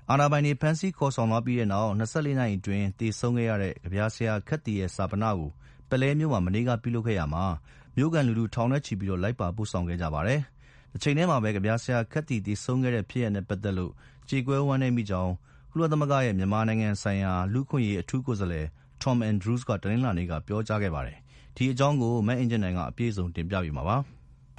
အာဏာပိုင်တွေဖမ်းဆီးခေါ်ဆောင်သွားပြီးတဲ့နောက်24 နာရီအတွင်းသေဆုံးခဲ့ရတဲ့ကဗျာဆရာခက်သီရဲ့ဈာပနကိုပုလဲမြို့မှာမနေ့ကပြုလုပ်ခဲ့ရာမှာမြို့ခံလူထုထောင်နဲ့ချီပြီးလိုက်ပါပို့ဆောင်ခဲ့ကြပါတယ်။တစ်ချိန်တည်းမှာပဲကဗျာဆရာခက်သီသေဆုံးခဲ့တဲ့ဖြစ်ရပ်နဲ့ပတ်သက်လို့ကြေကွဲဝမ်းနည်းမိကြောင်းကုလသမဂ္ဂရဲ့မြန်မာနိုင်ငံဆိုင်ရာလူ့အခွင့်အရေးအထူးကိုယ်စားလှယ် Tom Andrews ကတနင်္လာနေ့ကပြောကြားခဲ့ပါတယ်။ဒီအကြောင်းကိုမအင်ဂျင်နိုင်ကအပြည့်အစုံတင်ပြပေးမှာပါ။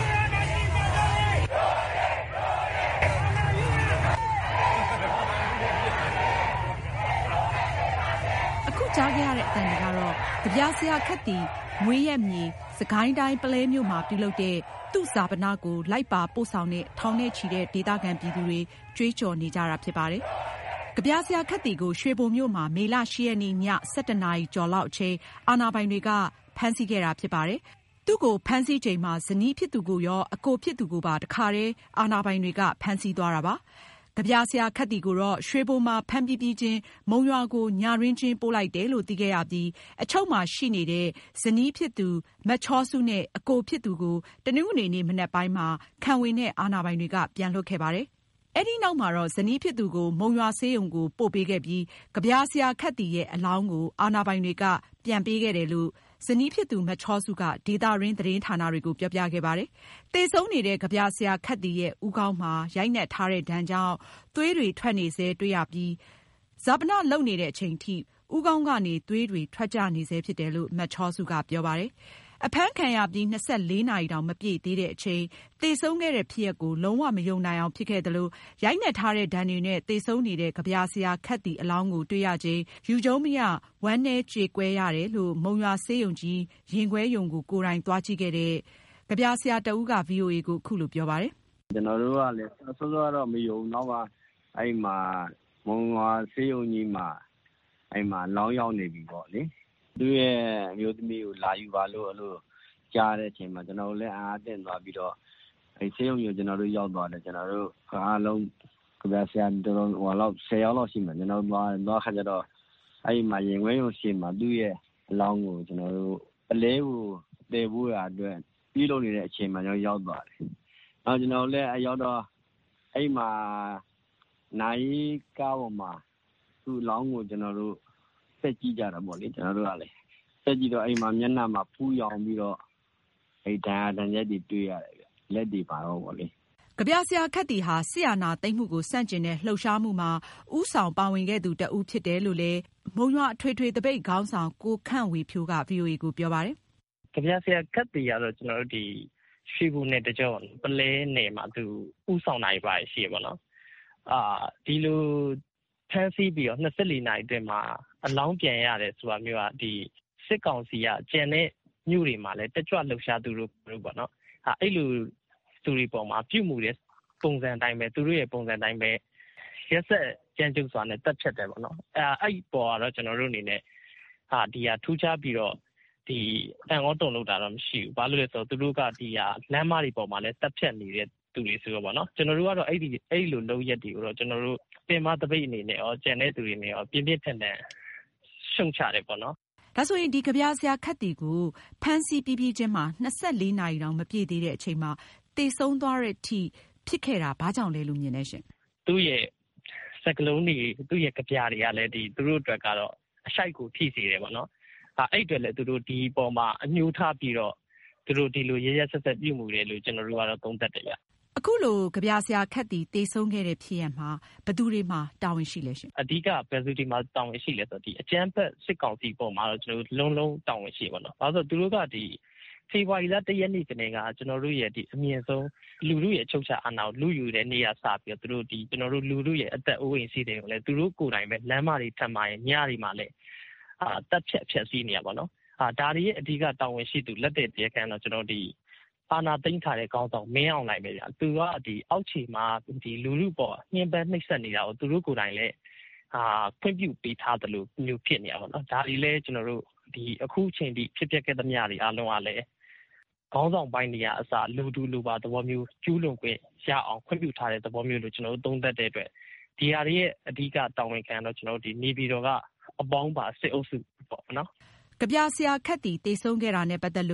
ကြားခဲ့ရတဲ့အတန်တွေကတော့ကဗျာဆရာခက်သီမွေးရက်မြေစကိုင်းတိုင်းပုလဲမြို့မှာပြုလုပ်တဲ့သူ့ဈာပနကိုလိုက်ပါပို့ဆောင်တဲ့ထောင်နဲ့ချီတဲ့ဒေသခံပြည်သူတွေကြွေးကြော်နေကြတာဖြစ်ပါတယ်။ကဗျာဆရာခက်သီကိုရွှေဘိုမြို့မှာမေလ 8 ရက်နေ့ည 17 နာရီကျော်လောက်အချိန်အာဏာပိုင်တွေကဖမ်းဆီးခဲ့တာဖြစ်ပါတယ်။သူ့ကိုဖမ်းဆီးချိန်မှာဇနီးဖြစ်သူကိုရောအကိုဖြစ်သူကိုပါတခါတည်းအာဏာပိုင်တွေကဖမ်းဆီးသွားတာပါ။ကဗျာဆရာခက်သီကိုတော့ရွှေဘိုမှာဖမ်းပြီးချင်းမုံရွာကိုညရင်းချင်းပို့လိုက်တယ်လို့သိခဲ့ရပြီးအချုပ်မှာရှိနေတဲ့ဇနီးဖြစ်သူမချောစုနဲ့အကိုဖြစ်သူကိုတနင်္ဂနွေနေ့မနက်ပိုင်းမှာခံဝန်နဲ့အာဏာပိုင်တွေကပြန်လွှတ်ခဲ့ပါတယ်။အဲဒီနောက်မှာတော့ဇနီးဖြစ်သူကိုမုံရွာဆေးရုံကိုပို့ပေးခဲ့ပြီးကဗျာဆရာခက်သီရဲ့အလောင်းကိုအာဏာပိုင်တွေကပြန်ပေးခဲ့တယ်လို့ဇနီးဖြစ်သူမချောစုကဒေသရင်းသတင်းဌာနတွေကိုပြောပြခဲ့ပါတယ်။သေဆုံးနေတဲ့ကဗျာဆရာခက်သီရဲ့ဦးခေါင်းမှာရိုက်နှက်ထားတဲ့ဒဏ်ကြောင့်သွေးတွေထွက်နေဆဲတွေ့ရပြီးဈာပနလုပ်နေတဲ့အချိန်ထိဦးခေါင်းကနေသွေးတွေထွက်ကြနေဆဲဖြစ်တယ်လို့မချောစုကပြောပါတယ်။အဖမ်းခံရပြီး24 နာရီတောင်မပြည့်သေးတဲ့အချိန်သေဆုံးခဲ့တဲ့ဖြစ်ရပ်ကိုလုံးဝမယုံနိုင်အောင်ဖြစ်ခဲ့သလိုရိုက်နှက်ထားတဲ့ဒဏ်တွေနဲ့သေဆုံးနေတဲ့ကဗျာဆရာခက်သီအလောင်းကိုတွေ့ရချိန်ယူကျုံးမရဝမ်းနည်းကြေကွဲရတယ်လို့မုံရွာဆေးရုံကြီးရင်ခွဲရုံကိုကိုယ်တိုင်သွားကြည့်ခဲ့တဲ့ကဗျာဆရာတဦးက VOA ကိုအခုလိုပြောပါတယ်။ကျွန်တော်တို့ကလည်းစောစောတော့မယုံတော့မှအဲ့မှာမုံရွာဆေးရုံကြီးမှာအဲ့မှာလောင်းရောက်နေပြီပေါ့လေ။သူ့ရဲ့အမျိုးသမီးကိုလာယူပါလို့အဲ့လိုကြားတဲ့အချိန်မှာကျွန်တော်တို့လည်းအားတင်သွားပြီးတော့အဲ့ဆေးရုံကြီးကိုကျွန်တော်တို့ရောက်သွားတယ်ကျွန်တော်တို့အားလုံးကဗျာဆရာတော်ဟိုလောက်10 ယောက်လောက်ရှိမှကျွန်တော်သွားခါကြတော့အဲ့မှာရင်ဝဲရုံရှိမှသူ့ရဲ့အလောင်းကိုကျွန်တော်တို့အလဲကိုတည်ဖို့ရအတွက်ပြီးလို့နေတဲ့အချိန်မှာကျွန်တော်ရောက်သွားတယ်။နောက်ကျွန်တော်လည်းအရောက်တော့အဲ့မှာနိုင်ကားပေါ်မှာသူ့အလောင်းကိုကျွန်တော်တို့ဆက်ကြည့်ကြတာပေါ့လေကျွန်တော်တို့ကလည်းဆက်ကြည့်တော့အိမ်မှာမျက်နှာမှာဖူးရောင်ပြီးတော့အဲ့ဒဏ်ရက်တွေတွေ့ရတယ်ဗျလက်တွေပါတော့ပေါ့လေကဗျာဆရာခက်သီဟာဆီယာနာသိမ်းမှုကိုစန့်ကျင်တဲ့လှုပ်ရှားမှုမှာဥဆောင်ပါဝင်ခဲ့သူတဦးဖြစ်တယ်လို့လည်းမုံရွာအထွေထွေတပိတ်ခေါင်းဆောင်ကိုခန့်ဝေဖြိုးက VOA ကိုပြောပါတယ်။ကဗျာဆရာခက်သီကတော့ကျွန်တော်တို့ဒီရွှေဘိုနယ်တကြောပလဲနယ်မှာသူဥဆောင်နိုင်ပါရှိရပါတော့။ဒီလိုဖမ်းဆီးပြီးတော့24 နာရီအတွင်းမှာအလောင်းပြန်ရတယ်ဆိုတာမျိုးကဒီစစ်ကောင်စီကကျန်တဲ့မြို့တွေမှာလည်းတက်ကြွလှုပ်ရှားသူတို့ပေါ့နော်အဲ့လိုသူတွေပေါ်မှာပြုမှုတဲ့ပုံစံတိုင်းပဲသူတို့ရဲ့ပုံစံတိုင်းပဲရက်ဆက်ကြမ်းကြုတ်စွာနဲ့တက်ဖြတ်တယ်ပေါ့နော်အဲ့ပေါ်ကတော့ကျွန်တော်တို့အနေနဲ့ဒီဟာထူးခြားပြီးတော့ဒီအန်အောတုံလောက်တာတော့မရှိဘူးဘာလို့လဲဆိုတော့သူတို့ကဒီဟာလမ်းမတွေပေါ်မှာလည်းတက်ဖြတ်နေတဲ့သူတွေဆိုတော့ပေါ့နော်ကျွန်တော်တို့ကတော့အဲ့လိုလုံရက်တွေကိုတော့ကျွန်တော်တို့ပင်မတပိတ်အနေနဲ့ရောကျန်တဲ့သူတွေနဲ့ရောပြင်းပြထန်ထန်ရှုံချတယ်ပေါ့နော်ဒါဆိုရင်ဒီကဗျာဆရာခက်သီကိုဖမ်းဆီးပြီးချင်းမှာ24 နာရီတောင်မပြည့်သေးတဲ့အချိန်မှာသေဆုံးသွားတဲ့အထိဖြစ်ခဲ့တာဘာကြောင့်လဲလို့မြင်နေရှင်သူ့ရဲ့စကလုံးတွေသူ့ရဲ့ကဗျာတွေကလည်းဒီသူတို့အတွက်ကတော့အရှိုက်ကိုထိစေတယ်ပေါ့နော်အဲ့အတွက်လည်းသူတို့ဒီပေါ်မှာအညှိုးထားပြီးတော့သူတို့ဒီလိုရရဆက်ဆက်ပြုမှုတယ်လို့ကျွန်တော်တို့ကတော့သုံးသပ်တယ်ဗျအခုလိုကဗျာဆရာခက်သီသေဆုံးခဲ့တဲ့ဖြစ်ရပ်မှာဘယ်သူတွေမှတာဝန်ရှိလဲရှင်အဓိကဘယ်သူတွေမှတာဝန်ရှိလဲဆိုတော့ဒီအကြမ်းဖက်စစ်ကောင်စီပေါ်မှာတော့ကျွန်တော်လုံးတာဝန်ရှိပါတော့။ဘာလို့ဆိုသူတို့ကဒီဖေဖော်ဝါရီလ 1 ရက်နေ့ကတည်းကကျွန်တော်တို့ရဲ့ဒီအမြင့်ဆုံးလူလူရဲ့အချုပ်ချအာဏာကိုလူယူတဲ့နေရာစပြီးတော့သူတို့ဒီကျွန်တော်တို့လူလူရဲ့အသက်အိုးအိမ်စီးတွေကိုလည်းသူတို့ကိုယ်တိုင်ပဲလမ်းမတွေထပ်မှာညတွေမှာလည်းတက်ဖြတ်စီးနေရပါတော့။ဒါတွေရဲ့အဓိကတာဝန်ရှိသူလက်တဲ့တရားခံတော့ကျွန်တော်ဒီအာဏာသိမ်းထားတဲ့ကောင်းဆောင်မင်းအောင်နိုင်ပဲဗျ။သူကဒီအောက်ခြေမှာဒီလူလူပေါ်ညှဉ်းပန်းနှိပ်စက်နေတာကိုသူတို့ကိုယ်တိုင်လည်းခွင့်ပြုပေးထားတယ်လို့မျိုးဖြစ်နေရပါတော့။ဒါတွေလည်းကျွန်တော်တို့ဒီအခုချိန်ထိဖြစ်ပျက်ခဲ့သမျှတွေအားလုံးကလည်းခေါင်းဆောင်ပိုင်းနေရာအစလူတူလူပါသဘောမျိုးကျူးလွန်ခွင့်ရအောင်ခွင့်ပြုထားတဲ့သဘောမျိုးလို့ကျွန်တော်တို့သုံးသပ်တဲ့အတွက်ဒီဟာတွေရဲ့အဓိကတာဝန်ခံတော့ကျွန်တော်တို့ဒီနေပြည်တော်ကအပေါင်းပါစစ်အုပ်စုပေါ့နော်ကဗျာဆရာခက်သီသေဆုံးခဲ့တာနဲ့ပတ်သက်လို့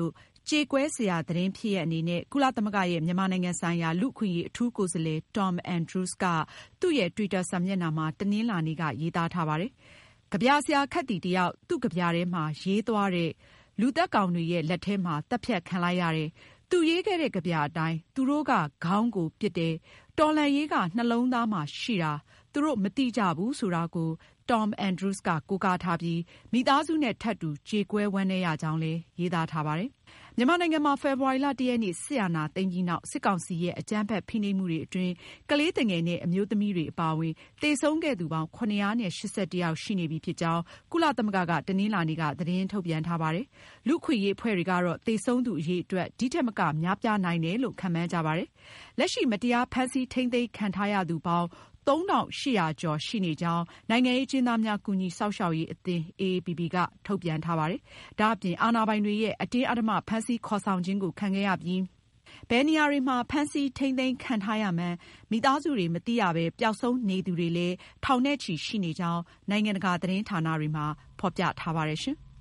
ကြေကွဲစရာသတင်းဖြစ်ရပ်အနေနဲ့ကုလသမဂ္ဂရဲ့မြန်မာနိုင်ငံဆိုင်ရာလူ့အခွင့်အရေးအထူးကိုယ်စားလှယ် Tom Andrews ကသူ့ရဲ့ Twitter စာမျက်နှာမှာတနင်္လာနေ့ကရေးသားထားပါတယ်။ ကဗျာဆရာခက်တီတယောက်သူ့ကဗျာထဲမှာရေးသွားတဲ့လူသတ်ကောင်တွေရဲ့လက်ထဲမှာသတ်ဖြတ်ခံလိုက်ရတယ်။ သူရေးခဲ့တဲ့ကဗျာအတိုင်းသူတို့ကခေါင်းကိုပစ်တယ်။တော်လှန်ရေးကနှလုံးသားမှာရှိတာသူတို့မသိကြဘူးဆိုတာကို Tom Andrews ကကိုးကားထားပြီးမိသားစုနဲ့ထပ်တူကြေကွဲဝမ်းနည်းရကြောင်းလည်းရေးသားထားပါတယ်။ မြန်မာနိုင်ငံမှာဖေဖေါ်ဝါရီလ 1 ရက်နေ့စစ်အာဏာသိမ်းပြီးနောက်စစ်ကောင်စီရဲ့အကြမ်းဖက်ဖိနှိပ်မှုတွေအတွင်းကလေးသူငယ်နဲ့အမျိုးသမီးတွေအပါအဝင်သေဆုံးခဲ့သူပေါင်း 781 ယောက်ရှိနေပြီဖြစ်ကြောင်းကုလသမဂ္ဂကတနင်္လာနေ့ကသတင်းထုတ်ပြန်ထားပါတယ်။ လူ့အခွင့်အရေးအဖွဲ့တွေကတော့သေဆုံးသူအရေအတွက်ဒီထက်မကများပြားနိုင်တယ်လို့ခန့်မှန်းကြပါတယ်။ လက်ရှိမတရားဖမ်းဆီးထိန်းသိမ်းခံထားရသူပေါင်း 3,800 ကျော်ရှိနေကြောင်းနိုင်ငံရေးအကျဉ်းသားများကူညီစောင့်ရှောက်ရေးအသင်း AAPP ကထုတ်ပြန်ထားပါတယ်။ ဒါအပြင်အာဏာပိုင်တွေရဲ့အတင်းအဓမ္မဖမ်းဆီးခေါ်ဆောင်ခြင်းကိုခံခဲ့ရပြီးဘယ်နေရာတွေမှာဖမ်းဆီးထိန်းသိမ်းခံထားရမှန်းမိသားစုတွေမသိရဘဲပျောက်ဆုံးနေသူတွေလည်းထောင်နဲ့ချီရှိနေကြောင်းနိုင်ငံတကာသတင်းဌာနတွေမှာဖေါ်ပြထားပါတယ်ရှင်။